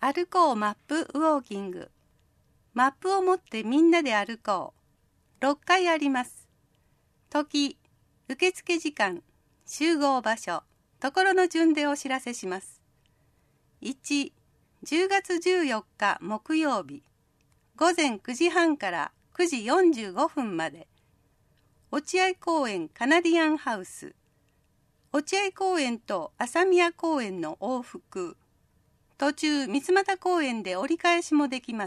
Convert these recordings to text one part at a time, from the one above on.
歩こうマップウォーキング。マップを持ってみんなで歩こう。6回あります。時、受付時間、集合場所、ところの順でお知らせします。1、10月14日木曜日、午前9時半から9時45分まで、落合公園カナディアンハウス、落合公園と朝宮公園の往復、途中三俣公園で折り返しもできます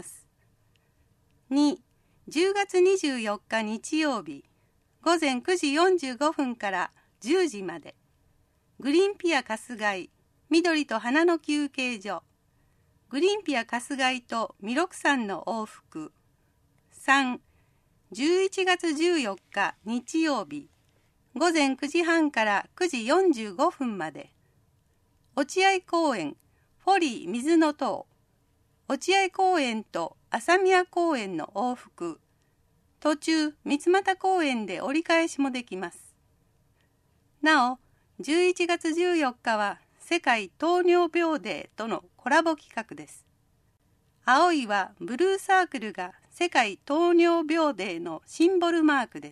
。2、10月24日日曜日、午前9時45分から10時まで、グリーンピア春日井、緑と花の休憩所、グリーンピア春日井と弥勒山の往復。3、11月14日日曜日、午前9時半から9時45分まで、落合公園、フォリー水の塔、落合公園と朝宮公園の往復、途中三俣公園で折り返しもできます。なお、11月14日は世界糖尿病デーとのコラボ企画です。青いはブルーサークルが世界糖尿病デーのシンボルマークです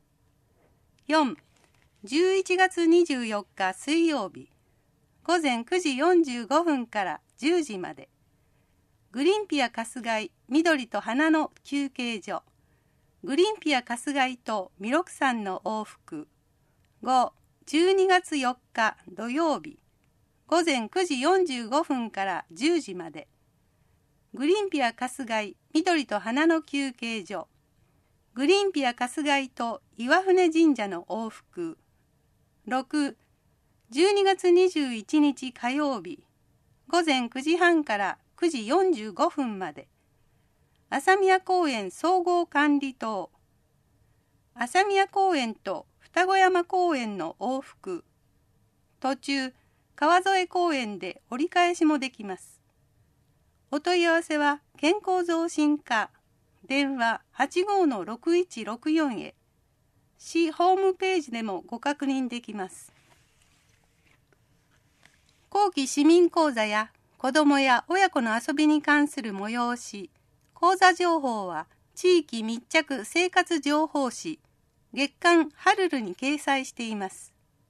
。4、11月24日水曜日、午前9時45分から10時まで、グリーンピア春日井緑と花の休憩所、グリーンピア春日井と弥勒山の往復。5、12月4日土曜日、午前9時45分から10時まで、グリーンピア春日井緑と花の休憩所、グリーンピア春日井と岩船神社の往復。6、12月21日火曜日、午前9時半から9時45分まで、朝宮公園総合管理棟、朝宮公園と双子山公園の往復、途中川添公園で折り返しもできます。お問い合わせは健康増進課、電話85-6164へ、市ホームページでもご確認できます。後期市民講座や子どもや親子の遊びに関する催し、講座情報は地域密着生活情報誌、月刊ハルルに掲載しています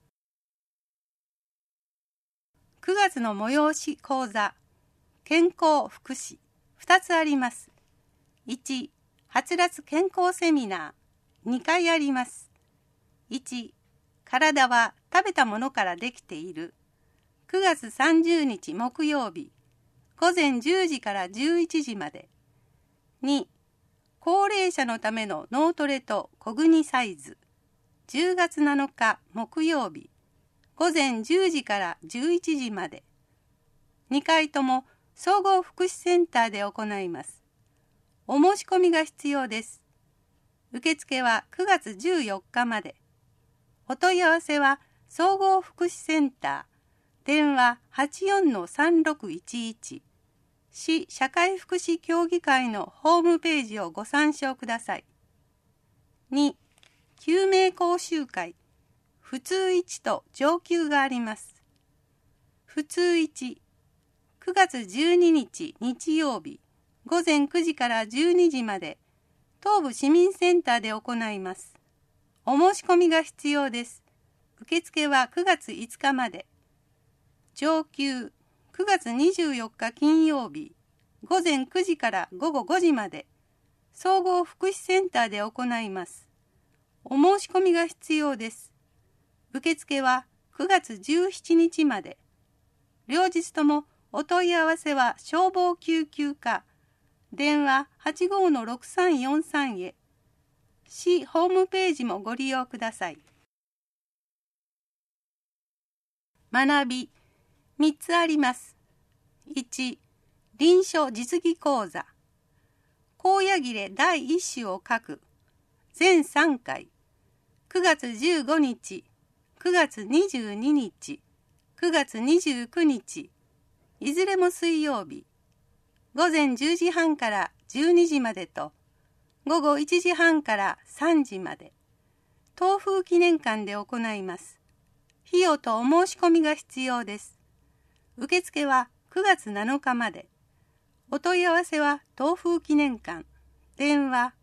。9月の催し講座、健康福祉、2つあります。1、はつらつ健康セミナー、2回あります。1、体は食べたものからできている。9月30日木曜日、午前10時から11時まで。2、高齢者のための脳トレと小国サイズ。10月7日木曜日、午前10時から11時まで。2回とも総合福祉センターで行います。お申し込みが必要です。受付は9月14日まで。お問い合わせは総合福祉センター、電話84-3611、市社会福祉協議会のホームページをご参照ください。2、救命講習会、普通1と上級があります。普通1、9月12日日曜日、午前9時から12時まで、東部市民センターで行います。お申し込みが必要です。受付は9月5日まで。上級、9月24日金曜日、午前9時から午後5時まで、総合福祉センターで行います。お申し込みが必要です。受付は9月17日まで。両日ともお問い合わせは消防救急課、電話85-6343へ、市ホームページもご利用ください。学び、3つあります。1、臨床実技講座。高野切れ第1種を書く。全3回。9月15日、9月22日、9月29日。いずれも水曜日。午前10時半から12時までと、午後1時半から3時まで。東風記念館で行います。費用とお申し込みが必要です。受付は9月7日まで。 お問い合わせは東風記念館、電話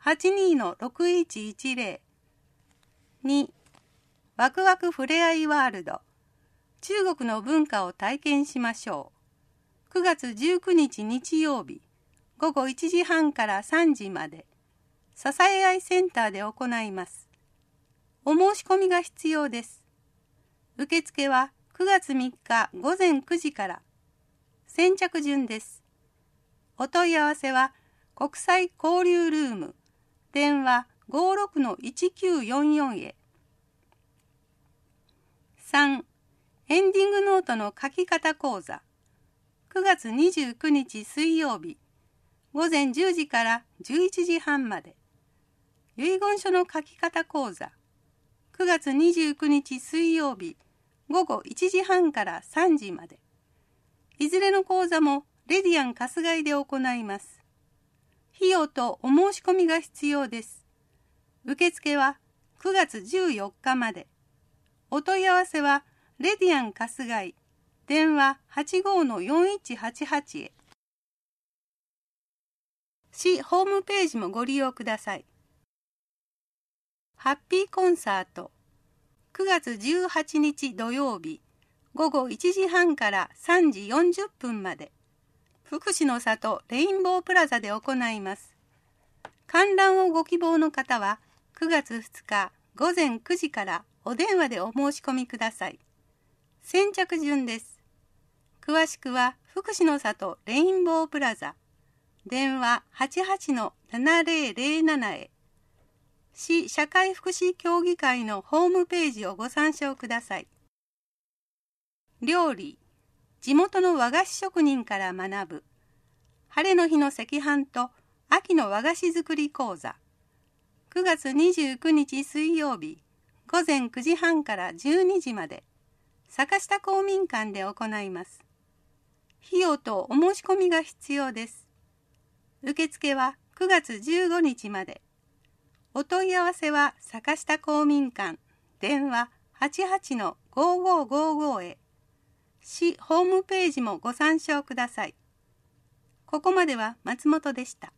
82-6110。2、ワクワクふれあいワールド、中国の文化を体験しましょう。9月19日日曜日、午後1時半から3時まで、支え合いセンターで行います。お申し込みが必要です。受付は9月3日午前9時から。先着順です。お問い合わせは国際交流ルーム、電話 56-1944 へ。3、エンディングノートの書き方講座。9月29日水曜日、午前10時から11時半まで。遺言書の書き方講座。9月29日水曜日、午後1時半から3時まで。いずれの講座もレディアン春日井で行います。費用とお申し込みが必要です。受付は9月14日まで。お問い合わせはレディアン春日井、電話 85-4188 へ。市ホームページもご利用ください。ハッピーコンサート。9月18日土曜日、午後1時半から3時40分まで。福祉の里レインボープラザで行います。観覧をご希望の方は9月2日午前9時からお電話でお申し込みください。先着順です。詳しくは福祉の里レインボープラザ、電話 88-7007 へ。市社会福祉協議会のホームページをご参照ください。料理、地元の和菓子職人から学ぶ。晴れの日の赤飯と秋の和菓子作り講座。9月29日水曜日、午前9時半から12時まで、坂下公民館で行います。費用とお申し込みが必要です。受付は9月15日まで。お問い合わせは坂下公民館、電話 88-5555 へ。市ホームページもご参照ください。ここまでは松本でした。